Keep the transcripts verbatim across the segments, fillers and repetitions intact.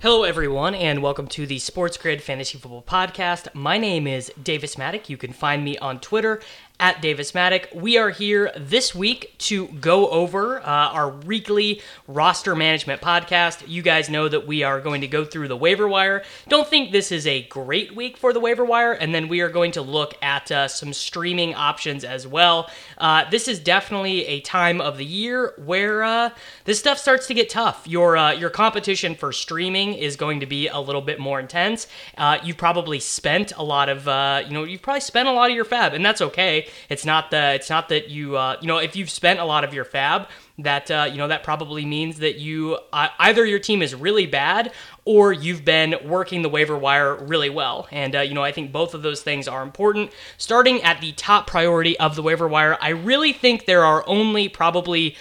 Hello, everyone, and welcome to the Sports Grid Fantasy Football Podcast. My name is Davis Maddock. You can find me on Twitter at Davis Maddock. We are here this week to go over uh, our weekly roster management podcast. You guys know that we are going to go through the waiver wire. Don't think this is a great week for the waiver wire, and then we are going to look at uh, some streaming options as well. Uh, this is definitely a time of the year where uh, this stuff starts to get tough. Your uh, your competition for streaming is going to be a little bit more intense. Uh, you've probably spent a lot of uh, you know you've probably spent a lot of your fab, and that's okay. It's not the. It's not that you. Uh, you know, if you've spent a lot of your fab, that uh, you know that probably means that you uh, either your team is really bad or you've been working the waiver wire really well. And uh, you know, I think both of those things are important. Starting at the top priority of the waiver wire, I really think there are only probably.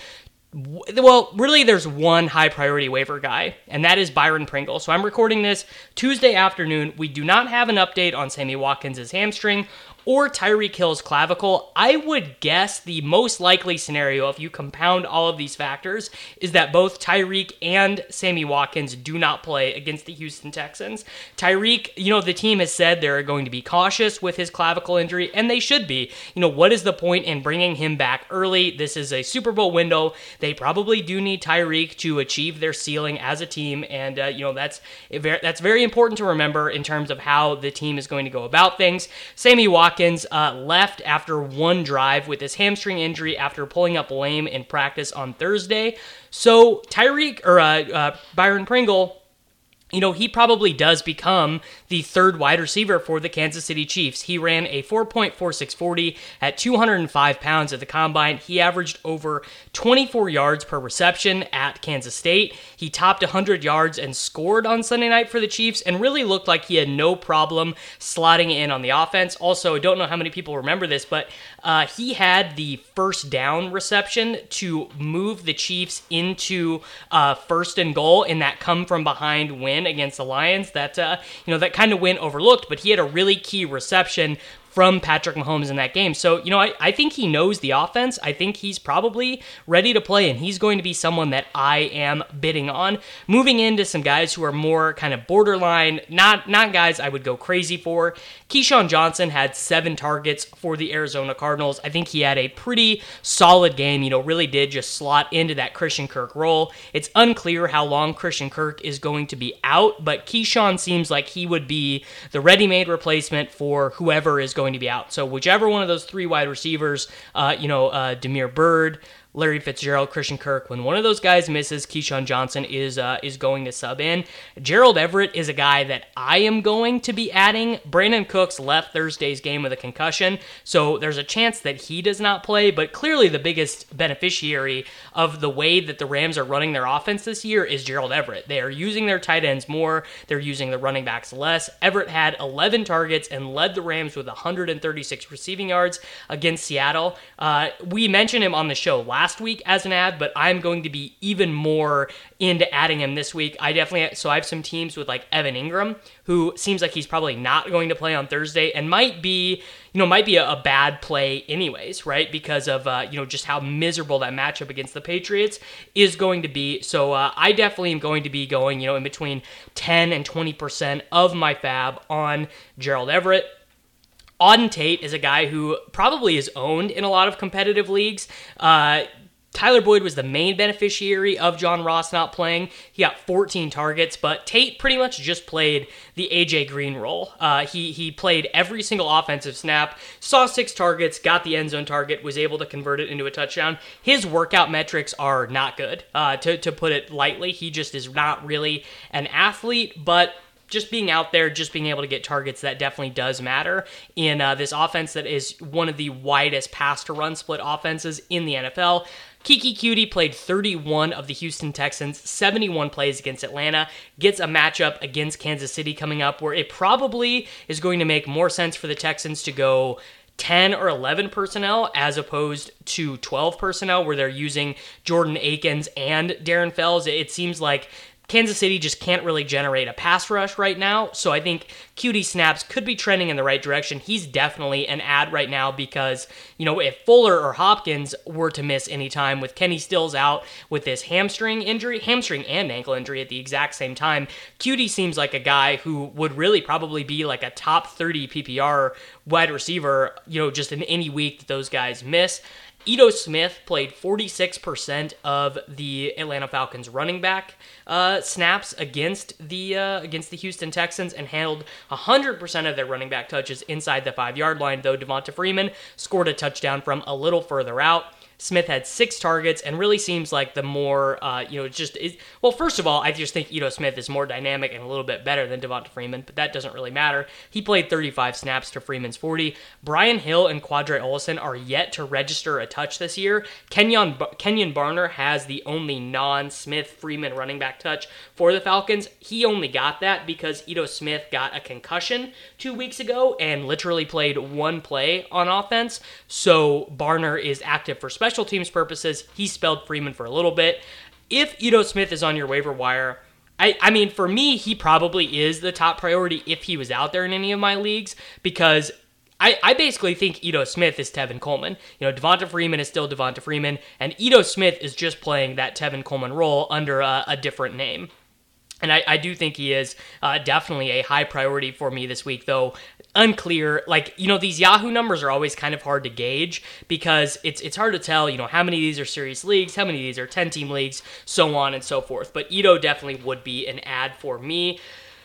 Well, really, there's one high priority waiver guy, and that is Byron Pringle. So I'm recording this Tuesday afternoon. We do not have an update on Sammy Watkins' hamstring or Tyreek Hill's clavicle. I would guess the most likely scenario, if you compound all of these factors, is that both Tyreek and Sammy Watkins do not play against the Houston Texans. Tyreek, you know, the team has said they're going to be cautious with his clavicle injury, and they should be. You know, what is the point in bringing him back early? This is a Super Bowl window. They probably do need Tyreek to achieve their ceiling as a team, and, uh, you know, that's that's very important to remember in terms of how the team is going to go about things. Sammy Watkins Watkins uh, left after one drive with his hamstring injury after pulling up lame in practice on Thursday. So Tyreek, or uh, uh, Byron Pringle, you know, he probably does become the third wide receiver for the Kansas City Chiefs. He ran a four point four six forty at two hundred five pounds at the combine. He averaged over twenty-four yards per reception at Kansas State. He topped one hundred yards and scored on Sunday night for the Chiefs and really looked like he had no problem slotting in on the offense. Also, I don't know how many people remember this, but uh, he had the first down reception to move the Chiefs into uh, first and goal in that come from behind win against the Lions. That uh, you know that kind of went overlooked, but he had a really key reception from Patrick Mahomes in that game. So, you know, I, I think he knows the offense. I think he's probably ready to play, and he's going to be someone that I am bidding on. Moving into some guys who are more kind of borderline, not not guys I would go crazy for. Keyshawn Johnson had seven targets for the Arizona Cardinals. I think he had a pretty solid game, you know, really did just slot into that Christian Kirk role. It's unclear how long Christian Kirk is going to be out, but Keyshawn seems like he would be the ready-made replacement for whoever is going to be out. So whichever one of those three wide receivers, uh, you know, uh, Damiere Byrd, Larry Fitzgerald, Christian Kirk, when one of those guys misses, Keyshawn Johnson is uh, is going to sub in. Gerald Everett is a guy that I am going to be adding. Brandon Cooks left Thursday's game with a concussion, so there's a chance that he does not play, but clearly the biggest beneficiary of the way that the Rams are running their offense this year is Gerald Everett. They are using their tight ends more. They're using the running backs less. Everett had eleven targets and led the Rams with one hundred thirty-six receiving yards against Seattle. Uh, we mentioned him on the show last last week as an ad, but I'm going to be even more into adding him this week. I definitely, so I have some teams with like Evan Ingram, who seems like he's probably not going to play on Thursday and might be, you know, might be a, a bad play anyways, right? Because of, uh, you know, just how miserable that matchup against the Patriots is going to be. So uh, I definitely am going to be going, you know, in between ten and twenty percent of my fab on Gerald Everett. Auden Tate is a guy who probably is owned in a lot of competitive leagues. Uh, Tyler Boyd was the main beneficiary of John Ross not playing. He got fourteen targets, but Tate pretty much just played the A J Green role. Uh, he he played every single offensive snap, saw six targets, got the end zone target, was able to convert it into a touchdown. His workout metrics are not good, uh, to, to put it lightly. He just is not really an athlete, but just being out there, just being able to get targets, that definitely does matter in uh, this offense that is one of the widest pass-to-run split offenses in the N F L. Kiki Cutie played thirty-one of the Houston Texans, seventy-one plays against Atlanta, gets a matchup against Kansas City coming up where it probably is going to make more sense for the Texans to go ten or eleven personnel as opposed to twelve personnel where they're using Jordan Akins and Darren Fells. It seems like Kansas City just can't really generate a pass rush right now, so I think Q T snaps could be trending in the right direction. He's definitely an ad right now because, you know, if Fuller or Hopkins were to miss any time with Kenny Stills out with this hamstring injury, hamstring and ankle injury at the exact same time, Q T seems like a guy who would really probably be like a top thirty P P R wide receiver, you know, just in any week that those guys miss. Ito Smith played forty-six percent of the Atlanta Falcons running back uh, snaps against the uh, against the Houston Texans and handled one hundred percent of their running back touches inside the five-yard line, though Devonta Freeman scored a touchdown from a little further out. Smith had six targets and really seems like the more, uh, you know, just, it, well, first of all, I just think Ito Smith is more dynamic and a little bit better than Devonta Freeman, but that doesn't really matter. He played thirty-five snaps to Freeman's forty. Brian Hill and Quadre Olson are yet to register a touch this year. Kenyon, Kenyon Barner has the only non-Smith Freeman running back touch for the Falcons. He only got that because Ito Smith got a concussion two weeks ago and literally played one play on offense, so Barner is active for special special teams purposes. He spelled Freeman for a little bit. If Ito Smith is on your waiver wire, I, I mean, for me, he probably is the top priority if he was out there in any of my leagues, because I, I basically think Ito Smith is Tevin Coleman. You know, Devonta Freeman is still Devonta Freeman, and Ito Smith is just playing that Tevin Coleman role under a, a different name. And I, I do think he is uh, definitely a high priority for me this week, though unclear. Like, you know, these Yahoo numbers are always kind of hard to gauge because it's it's hard to tell, you know, how many of these are serious leagues, how many of these are ten-team leagues, so on and so forth. But Ito definitely would be an ad for me.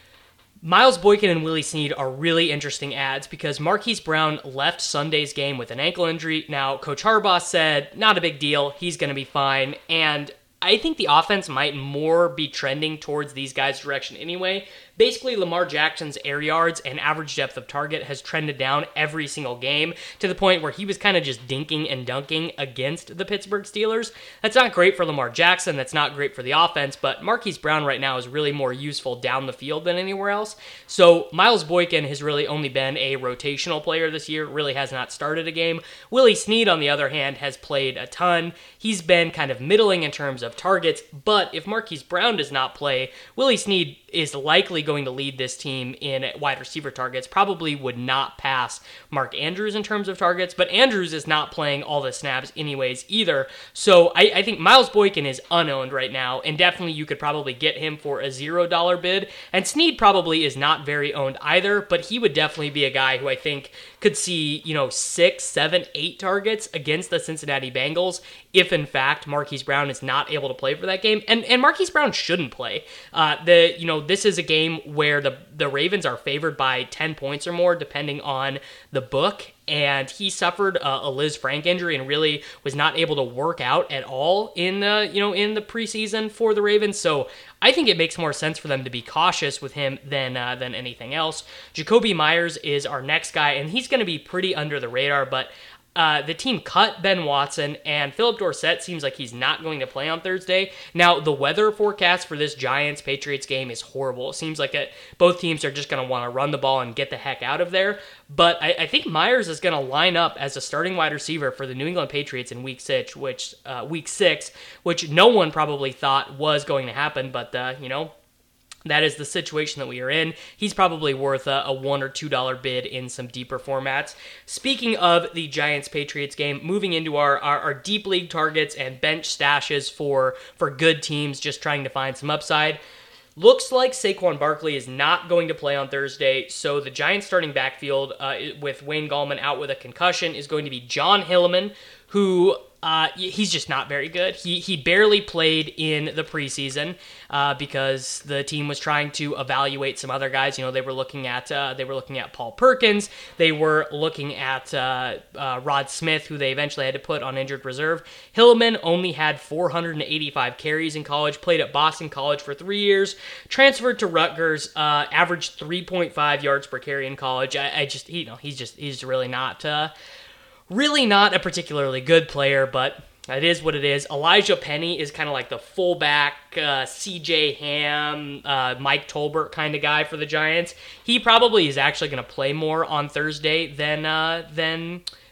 Miles Boykin and Willie Snead are really interesting ads because Marquise Brown left Sunday's game with an ankle injury. Now, Coach Harbaugh said, not a big deal, he's going to be fine, and I think the offense might more be trending towards these guys' direction anyway. Basically, Lamar Jackson's air yards and average depth of target has trended down every single game to the point where he was kind of just dinking and dunking against the Pittsburgh Steelers. That's not great for Lamar Jackson. That's not great for the offense, but Marquise Brown right now is really more useful down the field than anywhere else. So Miles Boykin has really only been a rotational player this year, really has not started a game. Willie Snead, on the other hand, has played a ton. He's been kind of middling in terms of targets, but if Marquise Brown does not play, Willie Snead is likely going to lead this team in wide receiver targets, probably would not pass Mark Andrews in terms of targets, but Andrews is not playing all the snaps anyways either. So I, I think Miles Boykin is unowned right now, and definitely you could probably get him for a zero dollar bid, and Snead probably is not very owned either, but he would definitely be a guy who I think could see, you know, six, seven, eight targets against the Cincinnati Bengals if, in fact, Marquise Brown is not able to play for that game. And and Marquise Brown shouldn't play. Uh, the you know this is a game where the the Ravens are favored by ten points or more, depending on the book. And he suffered a, a Liz Frank injury and really was not able to work out at all in the you know in the preseason for the Ravens. So I think it makes more sense for them to be cautious with him than uh, than anything else. Jakobi Meyers is our next guy, and he's going to be pretty under the radar, but Uh, the team cut Ben Watson, and Philip Dorsett seems like he's not going to play on Thursday. Now, the weather forecast for this Giants-Patriots game is horrible. It seems like it, both teams are just going to want to run the ball and get the heck out of there. But I, I think Myers is going to line up as a starting wide receiver for the New England Patriots in Week Six, which uh, Week Six, which no one probably thought was going to happen. But uh, you know. That is the situation that we are in. He's probably worth a, a one or two dollar bid in some deeper formats. Speaking of the Giants-Patriots game, moving into our, our, our deep league targets and bench stashes for, for good teams just trying to find some upside. Looks like Saquon Barkley is not going to play on Thursday, so the Giants starting backfield uh, with Wayne Gallman out with a concussion is going to be John Hilleman, who uh, he's just not very good. He he barely played in the preseason uh, because the team was trying to evaluate some other guys. You know, they were looking at uh, they were looking at Paul Perkins. They were looking at uh, uh, Rod Smith, who they eventually had to put on injured reserve. Hilleman only had four hundred eighty-five carries in college. Played at Boston College for three years. Transferred to Rutgers. Uh, averaged three point five yards per carry in college. I, I just you know he's just he's really not. Uh, Really not a particularly good player, but it is what it is. Elijah Penny is kind of like the fullback, uh, C J Ham, uh, Mike Tolbert kind of guy for the Giants. He probably is actually going to play more on Thursday than uh, than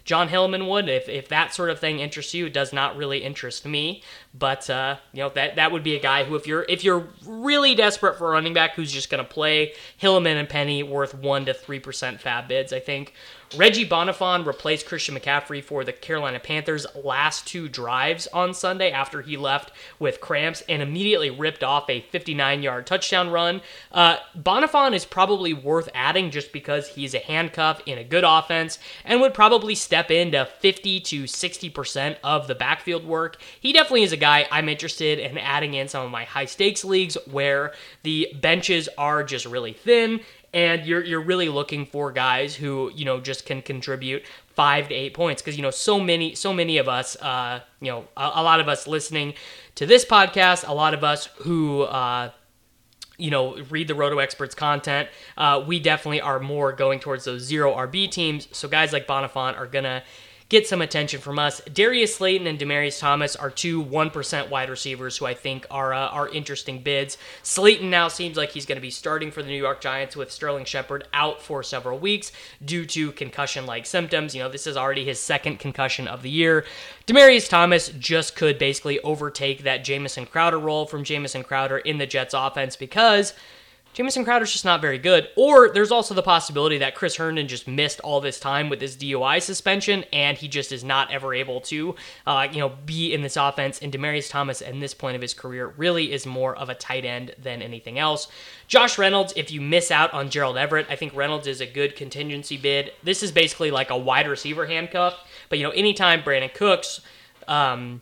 John Hillman would. If if that sort of thing interests you, it does not really interest me. But uh, you know that that would be a guy who, if you're if you're really desperate for a running back who's just going to play, Hillman and Penny worth one to three percent fab bids, I think. Reggie Bonifant replaced Christian McCaffrey for the Carolina Panthers' last two drives on Sunday after he left with cramps and immediately ripped off a fifty-nine-yard touchdown run. Uh, Bonifant is probably worth adding just because he's a handcuff in a good offense and would probably step into fifty to sixty percent of the backfield work. He definitely is a guy I'm interested in adding in some of my high-stakes leagues where the benches are just really thin. And you're you're really looking for guys who, you know, just can contribute five to eight points. Because, you know, so many so many of us, uh, you know, a, a lot of us listening to this podcast, a lot of us who, uh, you know, read the Roto Experts content, uh, we definitely are more going towards those zero R B teams. So guys like Bonifant are going to get some attention from us. Darius Slayton and Demaryius Thomas are two one percent wide receivers who I think are uh, are interesting bids. Slayton now seems like he's going to be starting for the New York Giants with Sterling Shepard out for several weeks due to concussion-like symptoms. You know, this is already his second concussion of the year. Demaryius Thomas just could basically overtake that Jamison Crowder role from Jamison Crowder in the Jets offense because Jamison Crowder's just not very good. Or there's also the possibility that Chris Herndon just missed all this time with his D U I suspension, and he just is not ever able to, uh, you know, be in this offense. And Demaryius Thomas, at this point of his career, really is more of a tight end than anything else. Josh Reynolds, if you miss out on Gerald Everett, I think Reynolds is a good contingency bid. This is basically like a wide receiver handcuff. But, you know, anytime Brandon Cooks, um...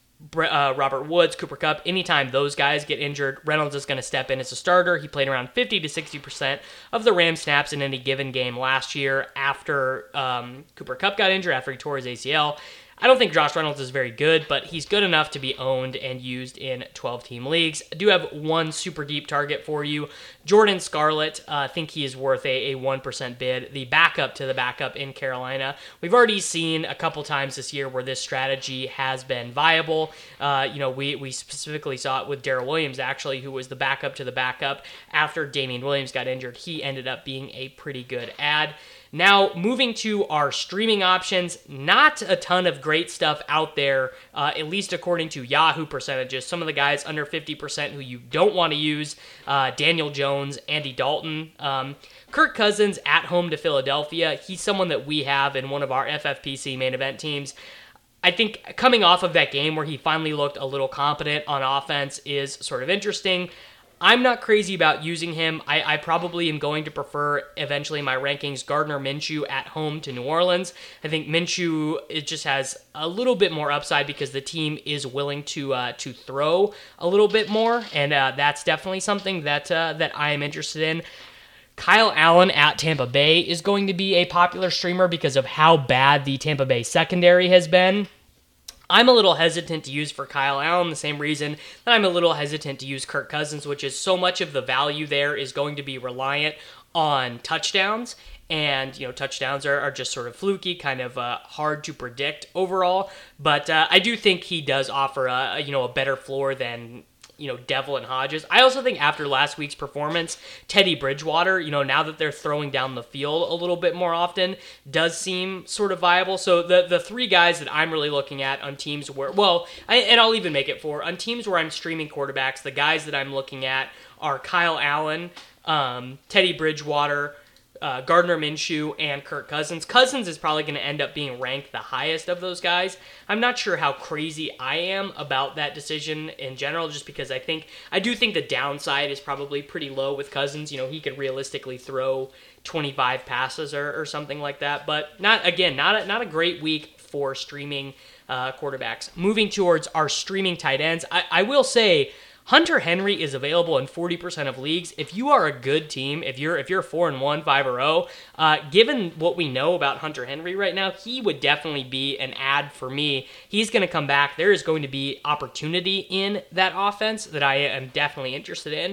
Uh, Robert Woods, Cooper Kupp, anytime those guys get injured, Reynolds is going to step in as a starter. He played around fifty to sixty percent of the Rams snaps in any given game last year after um, Cooper Kupp got injured, after he tore his A C L. I don't think Josh Reynolds is very good, but he's good enough to be owned and used in twelve-team leagues. I do have one super deep target for you. Jordan Scarlett, uh, I think he is worth a, a one percent bid, the backup to the backup in Carolina. We've already seen a couple times this year where this strategy has been viable. Uh, you know, we, we specifically saw it with Darrell Williams, actually, who was the backup to the backup after Damian Williams got injured. He ended up being a pretty good ad. Now, moving to our streaming options, not a ton of great stuff out there, uh, at least according to Yahoo percentages. Some of the guys under fifty percent who you don't want to use, uh, Daniel Jones, Andy Dalton, um, Kirk Cousins at home to Philadelphia. He's someone that we have in one of our F F P C main event teams. I think coming off of that game where he finally looked a little competent on offense is sort of interesting. I'm not crazy about using him. I, I probably am going to prefer, eventually in my rankings, Gardner Minshew at home to New Orleans. I think Minshew, it just has a little bit more upside because the team is willing to uh, to throw a little bit more, and uh, that's definitely something that uh, that I am interested in. Kyle Allen at Tampa Bay is going to be a popular streamer because of how bad the Tampa Bay secondary has been. I'm a little hesitant to use for Kyle Allen, the same reason that I'm a little hesitant to use Kirk Cousins, which is so much of the value there is going to be reliant on touchdowns. And, you know, touchdowns are, are just sort of fluky, kind of uh, hard to predict overall. But uh, I do think he does offer, a, a, you know, a better floor than, you know, Devlin Hodges. I also think after last week's performance, Teddy Bridgewater, you know, now that they're throwing down the field a little bit more often, does seem sort of viable. So the the three guys that I'm really looking at on teams where, well, I, and I'll even make it four, on teams where I'm streaming quarterbacks, the guys that I'm looking at are Kyle Allen, um, Teddy Bridgewater, Uh, Gardner Minshew, and Kirk Cousins. Cousins is probably going to end up being ranked the highest of those guys. I'm not sure how crazy I am about that decision in general, just because I think, I do think the downside is probably pretty low with Cousins. You know, he could realistically throw twenty-five passes or, or something like that, but not, again, not a, not a great week for streaming uh, quarterbacks. Moving towards our streaming tight ends, I, I will say, Hunter Henry is available in forty percent of leagues. If you are a good team, if you're if you're four and one, five or oh, uh, given what we know about Hunter Henry right now, he would definitely be an ad for me. He's going to come back. There is going to be opportunity in that offense that I am definitely interested in.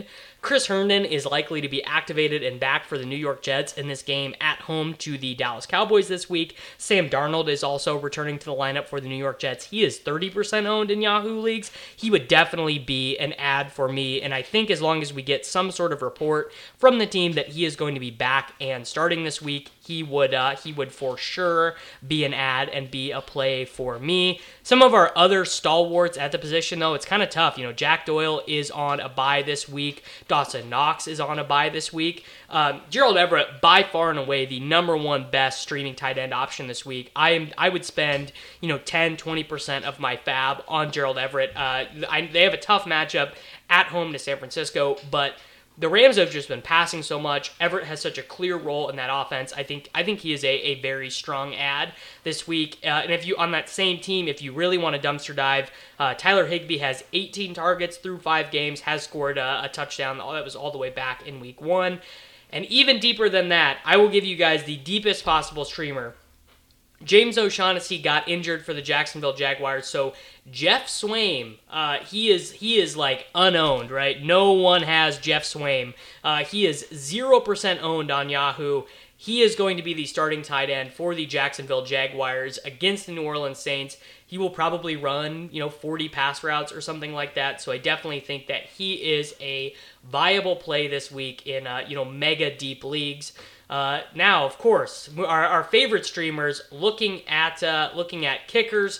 Chris Herndon is likely to be activated and back for the New York Jets in this game at home to the Dallas Cowboys this week. Sam Darnold is also returning to the lineup for the New York Jets. He is thirty percent owned in Yahoo leagues. He would definitely be an ad for me, and I think as long as we get some sort of report from the team that he is going to be back and starting this week, he would uh, he would for sure be an ad and be a play for me. Some of our other stalwarts at the position, though, it's kind of tough. You know, Jack Doyle is on a bye this week. Dawson Knox is on a bye this week. Um, Gerald Everett, by far and away, the number one best streaming tight end option this week. I am I would spend, you know, ten, twenty percent of my fab on Gerald Everett. Uh, I, they have a tough matchup at home to San Francisco, but the Rams have just been passing so much. Everett has such a clear role in that offense. I think I think he is a, a very strong ad this week. Uh, and if you on that same team, if you really want to dumpster dive, uh, Tyler Higbee has eighteen targets through five games, has scored a, a touchdown. That was all the way back in week one. And even deeper than that, I will give you guys the deepest possible streamer. James O'Shaughnessy got injured for the Jacksonville Jaguars, so Jeff Swaim, uh, he is he is like unowned, right? No one has Jeff Swaim. Uh, he is zero percent owned on Yahoo. He is going to be the starting tight end for the Jacksonville Jaguars against the New Orleans Saints. He will probably run, you know, forty pass routes or something like that. So I definitely think that he is a viable play this week in, uh, you know, mega deep leagues. Uh, now, of course, our, our favorite streamers looking at uh, looking at kickers.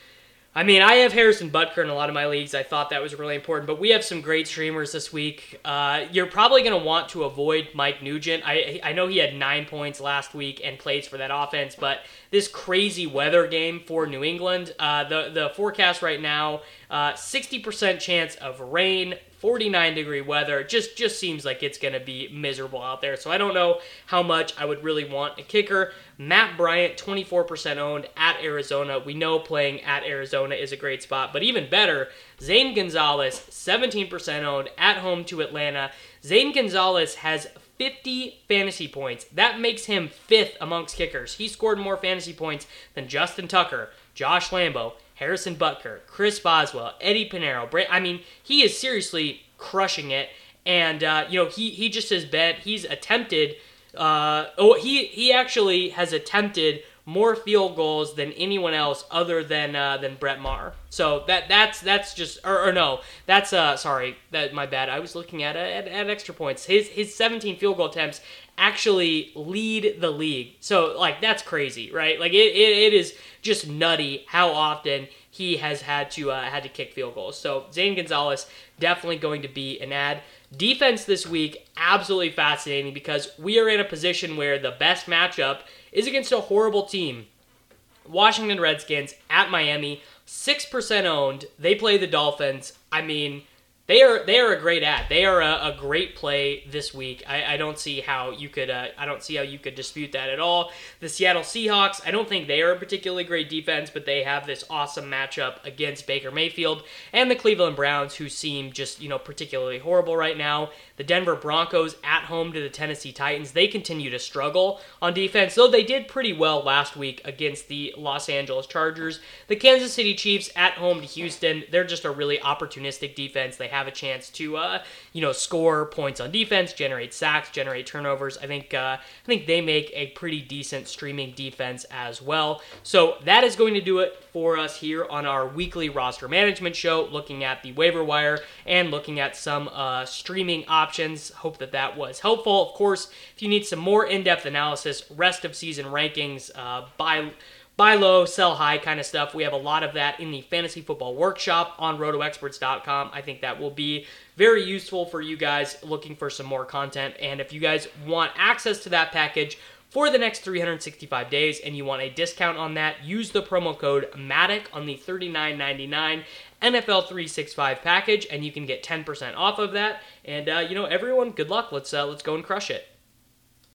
I mean, I have Harrison Butker in a lot of my leagues. I thought that was really important, but we have some great streamers this week. Uh, you're probably going to want to avoid Mike Nugent. I I know he had nine points last week and plays for that offense, but this crazy weather game for New England, uh, the, the forecast right now, uh, sixty percent chance of rain, forty-nine degree weather. Just just seems like it's going to be miserable out there. So I don't know how much I would really want a kicker. Matt Bryant, twenty-four percent owned at Arizona. We know playing at Arizona is a great spot, but even better, Zane Gonzalez, seventeen percent owned at home to Atlanta. Zane Gonzalez has fifty fantasy points. That makes him fifth amongst kickers. He scored more fantasy points than Justin Tucker, Josh Lambo, Harrison Butker, Chris Boswell, Eddie Pinheiro. I mean, he is seriously crushing it. And, uh, you know, he, he just has been, he's attempted, uh, oh, he, he actually has attempted more field goals than anyone else other than uh, than Brett Maher. So that that's that's just or, or no, that's uh sorry, that my bad. I was looking at, at at extra points. His his seventeen field goal attempts actually lead the league. So like that's crazy, right? Like it it, it is just nutty how often he has had to uh, had to kick field goals. So Zane Gonzalez definitely going to be an ad. Defense this week, absolutely fascinating because we are in a position where the best matchup is against a horrible team. Washington Redskins at Miami, six percent owned. They play the Dolphins. I mean, they are they are a great ad. They are a, a great play this week. I, I don't see how you could uh, I don't see how you could dispute that at all. The Seattle Seahawks, I don't think they are a particularly great defense, but they have this awesome matchup against Baker Mayfield and the Cleveland Browns, who seem just, you know, particularly horrible right now. The Denver Broncos at home to the Tennessee Titans. They continue to struggle on defense, though they did pretty well last week against the Los Angeles Chargers. The Kansas City Chiefs at home to Houston. They're just a really opportunistic defense. They have a chance to, uh, you know, score points on defense, generate sacks, generate turnovers. I think, uh, I think they make a pretty decent streaming defense as well. So that is going to do it for us here on our weekly roster management show, looking at the waiver wire and looking at some uh, streaming options. Options. Hope that that was helpful. Of course, if you need some more in-depth analysis, rest of season rankings, uh, buy, buy low, sell high kind of stuff, we have a lot of that in the Fantasy Football Workshop on roto experts dot com. I think that will be very useful for you guys looking for some more content. And if you guys want access to that package for the next three hundred sixty-five days and you want a discount on that, use the promo code MATTEK on the thirty-nine ninety-nine N F L three sixty-five package, and you can get ten percent off of that. And, uh, you know, everyone, good luck. Let's uh, let's go and crush it.